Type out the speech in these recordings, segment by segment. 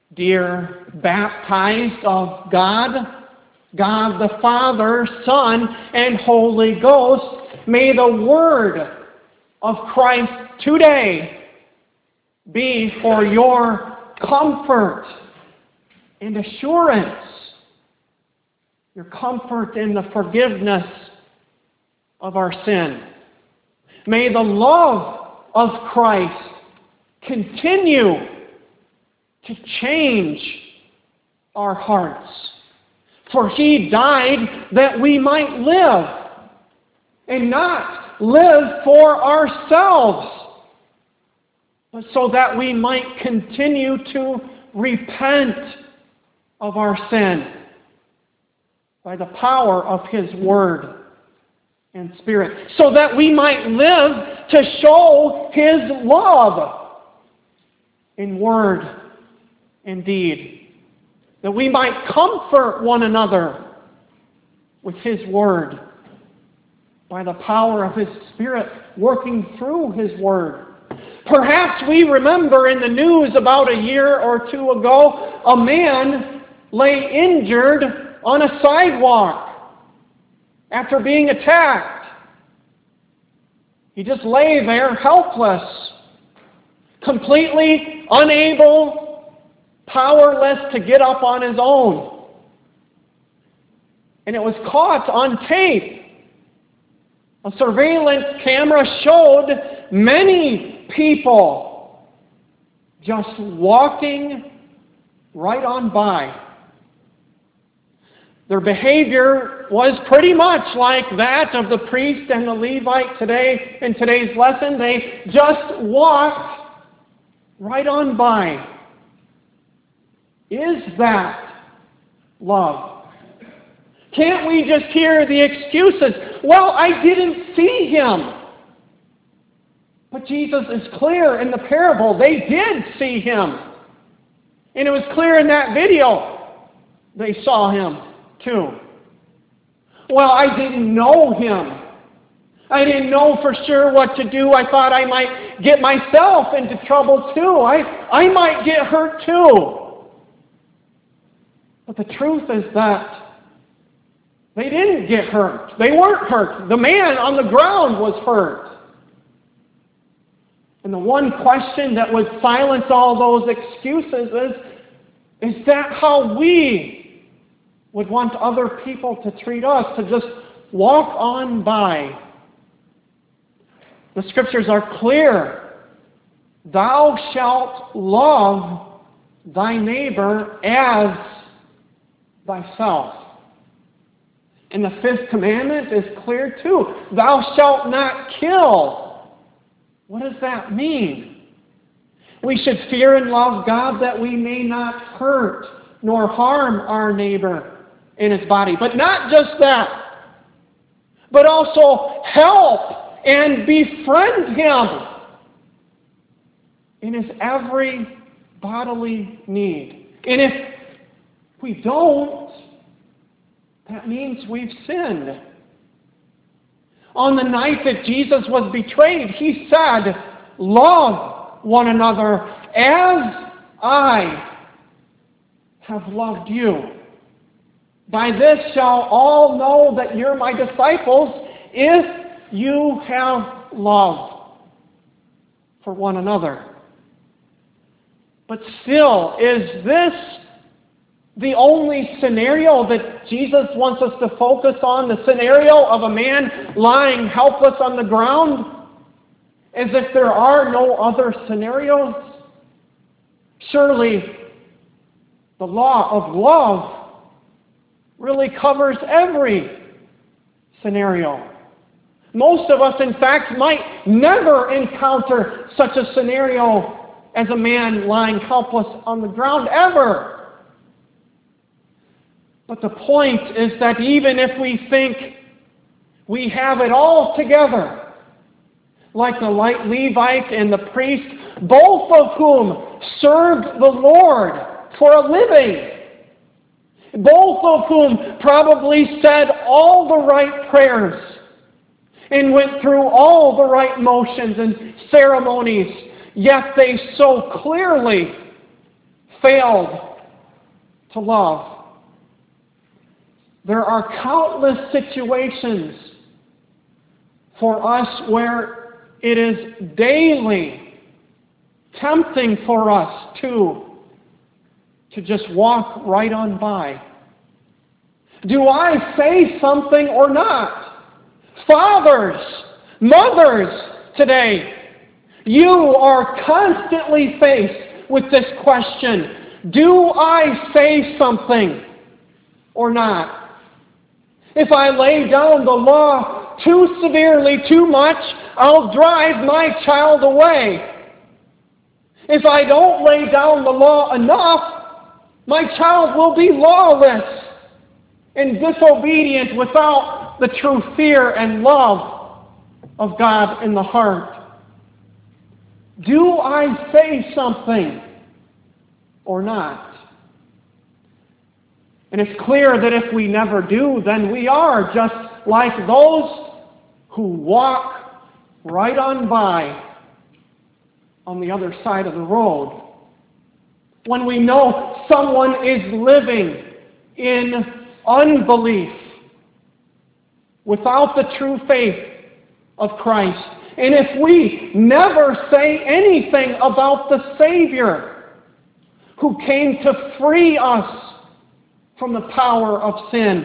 Dear baptized of God, God the Father, Son, and Holy Ghost, may the word of Christ today be for your comfort and assurance, your comfort in the forgiveness of our sin. May the love of Christ continue to change our hearts. For He died that we might live, and not live for ourselves, but so that we might continue to repent of our sin by the power of His Word and Spirit, so that we might live to show His love in word and deed, that we might comfort one another with His Word by the power of His Spirit working through His Word. Perhaps we remember in the news about a year or two ago, a man lay injured on a sidewalk after being attacked. He just lay there helpless, completely unable, powerless to get up on his own. And it was caught on tape. A surveillance camera showed many people just walking right on by. Their behavior was pretty much like that of the priest and the Levite today in today's lesson. They just walked right on by. Is that love? Can't we just hear the excuses? Well, I didn't see him. But Jesus is clear in the parable. They did see him. And it was clear in that video. They saw him too. Well, I didn't know him. I didn't know for sure what to do. I thought I might get myself into trouble too. I might get hurt too. But the truth is that they didn't get hurt. They weren't hurt. The man on the ground was hurt. And the one question that would silence all those excuses is that how we would want other people to treat us, to just walk on by? The Scriptures are clear. Thou shalt love thy neighbor as thyself. And the fifth commandment is clear too. Thou shalt not kill. What does that mean? We should fear and love God that we may not hurt nor harm our neighbor in his body. But not just that, but also help and befriend him in his every bodily need. And if we don't, that means we've sinned. On the night that Jesus was betrayed, he said, love one another as I have loved you. By this shall all know that you're my disciples, if you have love for one another. But still, is this the only scenario that Jesus wants us to focus on? The scenario of a man lying helpless on the ground? As if there are no other scenarios? Surely the law of love really covers every scenario. Most of us, in fact, might never encounter such a scenario as a man lying helpless on the ground, ever. But the point is that even if we think we have it all together, like the Levite and the priest, both of whom served the Lord for a living, both of whom probably said all the right prayers and went through all the right motions and ceremonies, yet they so clearly failed to love. There are countless situations for us where it is daily tempting for us to just walk right on by. Do I say something or not? Fathers, mothers today, you are constantly faced with this question. Do I say something or not? If I lay down the law too severely, too much, I'll drive my child away. If I don't lay down the law enough, my child will be lawless and disobedient without the true fear and love of God in the heart. Do I say something or not? And it's clear that if we never do, then we are just like those who walk right on by on the other side of the road. When we know someone is living in unbelief, without the true faith of Christ, and if we never say anything about the Savior who came to free us from the power of sin,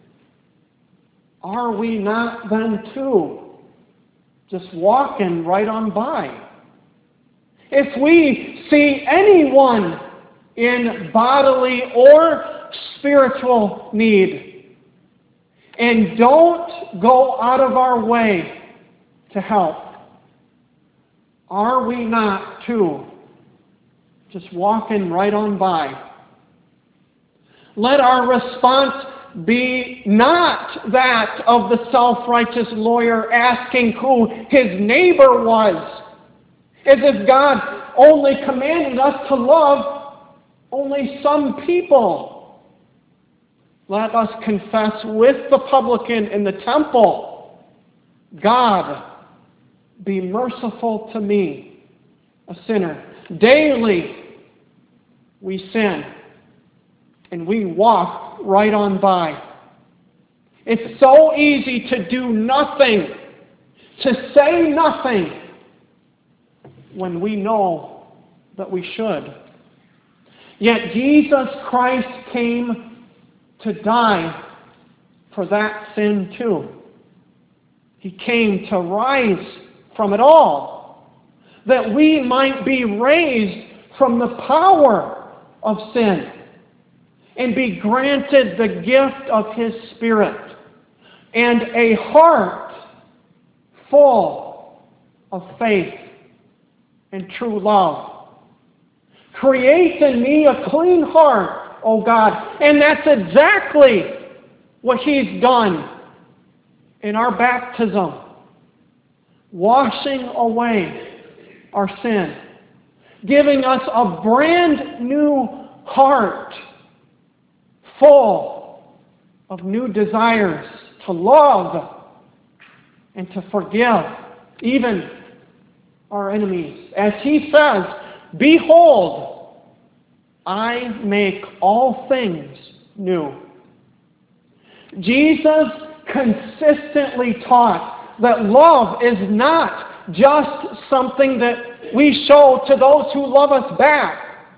are we not then too just walking right on by? If we see anyone in bodily or spiritual need and don't go out of our way to help, are we not too just walking right on by? Let our response be not that of the self-righteous lawyer asking who his neighbor was, as if God only commanded us to love only some people. Let us confess with the publican in the temple, God, be merciful to me, a sinner. Daily we sin, and we walk right on by. It's so easy to do nothing, to say nothing, when we know that we should. Yet Jesus Christ came to die for that sin too. He came to rise from it all, that we might be raised from the power of sin and be granted the gift of His Spirit and a heart full of faith and true love. Create in me a clean heart, O God. And that's exactly what He's done in our baptism, washing away our sin, giving us a brand new heart full of new desires to love and to forgive, even our enemies. As He says, behold, I make all things new. Jesus consistently taught that love is not just something that we show to those who love us back.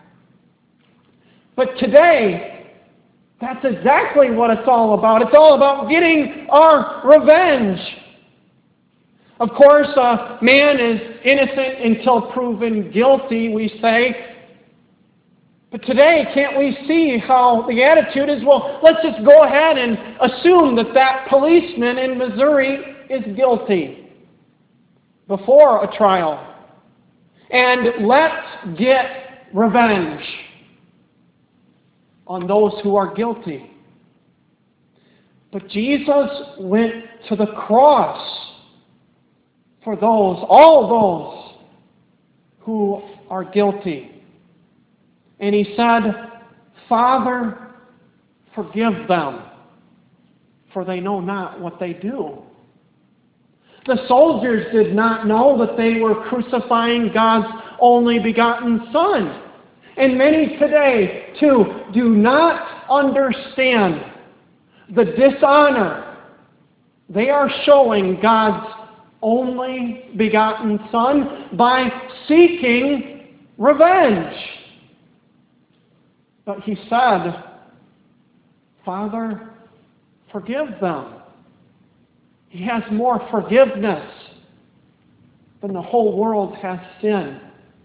But today, that's exactly what it's all about. It's all about getting our revenge. Of course, man is innocent until proven guilty, we say. But today, can't we see how the attitude is, well, let's just go ahead and assume that that policeman in Missouri is guilty before a trial. And let's get revenge on those who are guilty. But Jesus went to the cross for all those who are guilty. And He said, Father, forgive them, for they know not what they do. The soldiers did not know that they were crucifying God's only begotten Son. And many today, too, do not understand the dishonor they are showing God's only begotten Son by seeking revenge. But he said, Father, forgive them. He has more forgiveness than the whole world has sin.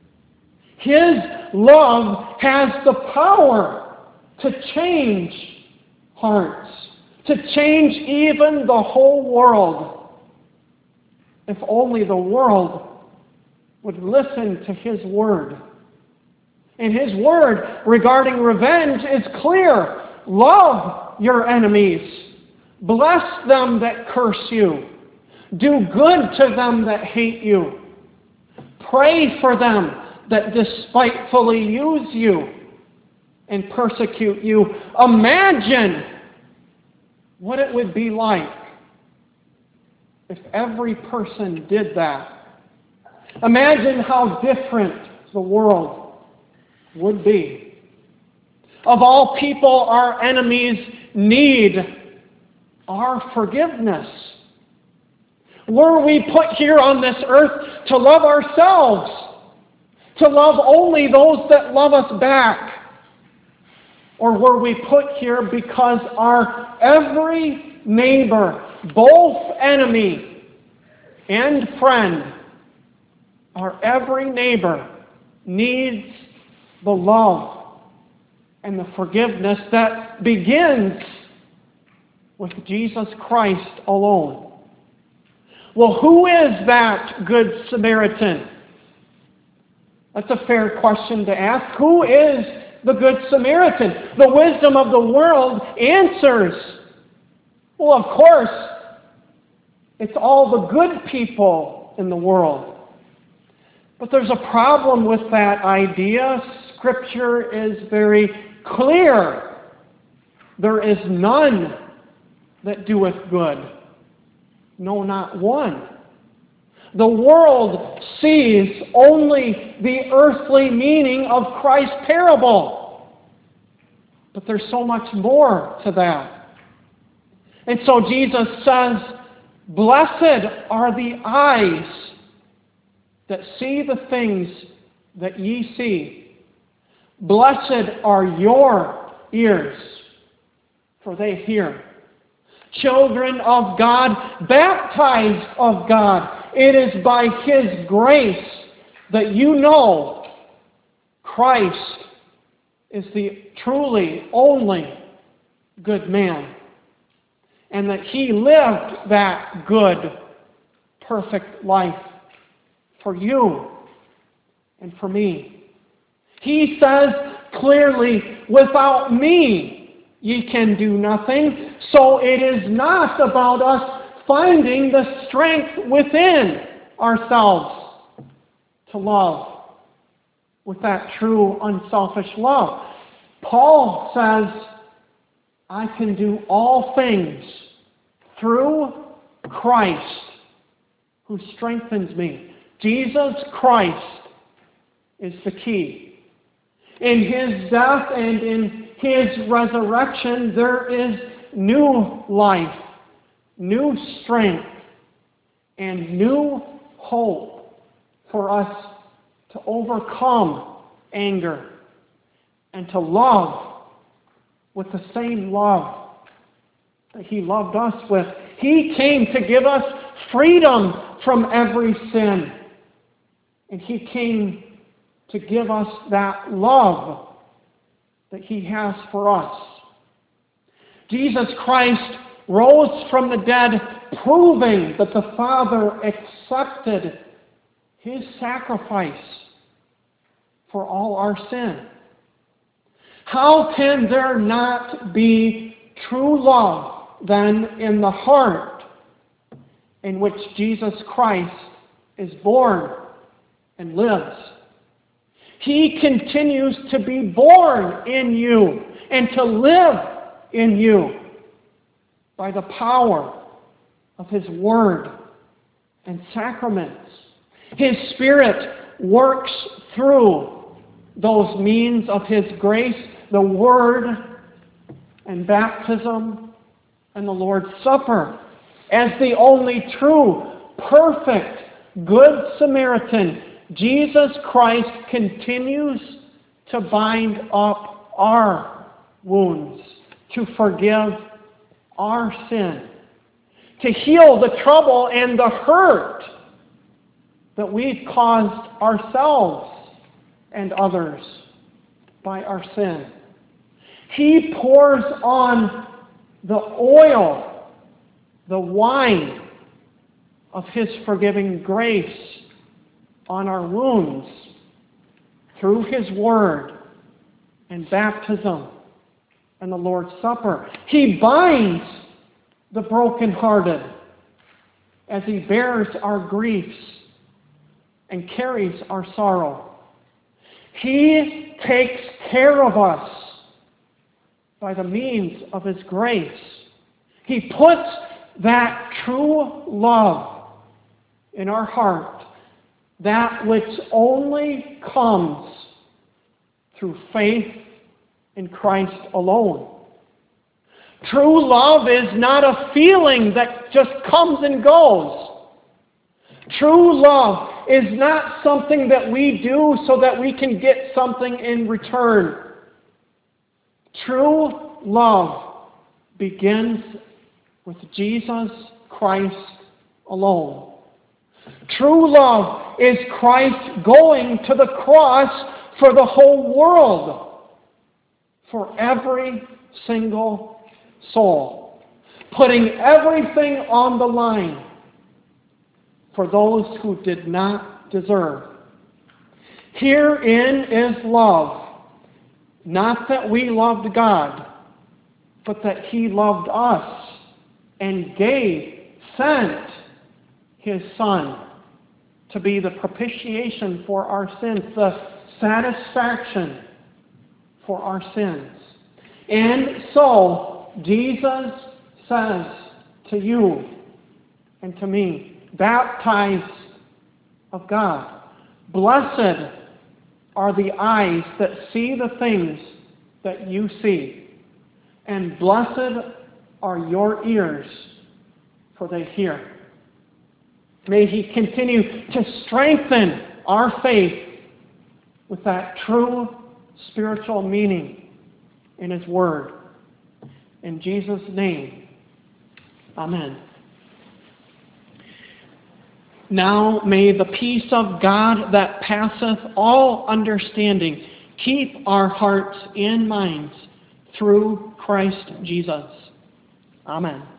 His love has the power to change hearts, to change even the whole world, if only the world would listen to His word. And His word regarding revenge is clear. Love your enemies. Bless them that curse you. Do good to them that hate you. Pray for them that despitefully use you and persecute you. Imagine what it would be like if every person did that. Imagine how different the world would be. Of all people, our enemies need our forgiveness. Were we put here on this earth to love ourselves, to love only those that love us back? Or were we put here because our every neighbor, both enemy and friend, our every neighbor needs the love and the forgiveness that begins with Jesus Christ alone? Well, who is that Good Samaritan? That's a fair question to ask. Who is the Good Samaritan? The wisdom of the world answers, well, of course, it's all the good people in the world. But there's a problem with that idea. Scripture is very clear. There is none that doeth good. No, not one. The world sees only the earthly meaning of Christ's parable. But there's so much more to that. And so Jesus says, blessed are the eyes that see the things that ye see. Blessed are your ears, for they hear. Children of God, baptized of God, it is by His grace that you know Christ is the truly only good man, and that He lived that good, perfect life for you and for me. He says clearly, without me ye can do nothing. So it is not about us finding the strength within ourselves to love with that true unselfish love. Paul says, I can do all things through Christ who strengthens me. Jesus Christ is the key. In His death and in His resurrection, there is new life, new strength, and new hope for us to overcome anger and to love with the same love that He loved us with. He came to give us freedom from every sin. And He came to give us that love that He has for us. Jesus Christ rose from the dead, proving that the Father accepted His sacrifice for all our sin. How can there not be true love then in the heart in which Jesus Christ is born and lives? He continues to be born in you and to live in you by the power of His Word and sacraments. His Spirit works through those means of His grace, the Word and baptism and the Lord's Supper, as the only true, perfect, good Samaritan, Jesus Christ continues to bind up our wounds, to forgive our sin, to heal the trouble and the hurt that we've caused ourselves and others by our sin. He pours on the oil, the wine of His forgiving grace on our wounds through His Word and baptism and the Lord's Supper. He binds the brokenhearted as He bears our griefs and carries our sorrow. He takes care of us by the means of His grace. He puts that true love in our heart, that which only comes through faith in Christ alone. True love is not a feeling that just comes and goes. True love is not something that we do so that we can get something in return. True love begins with Jesus Christ alone. True love is Christ going to the cross for the whole world, for every single soul, putting everything on the line for those who did not deserve. Herein is love, not that we loved God, but that He loved us and sent His Son to be the propitiation for our sins, the satisfaction for our sins. And so, Jesus says to you and to me, baptized of God, blessed are the eyes that see the things that you see, and blessed are your ears, for they hear. May He continue to strengthen our faith with that true spiritual meaning in His Word. In Jesus' name, amen. Now may the peace of God that passeth all understanding keep our hearts and minds through Christ Jesus. Amen.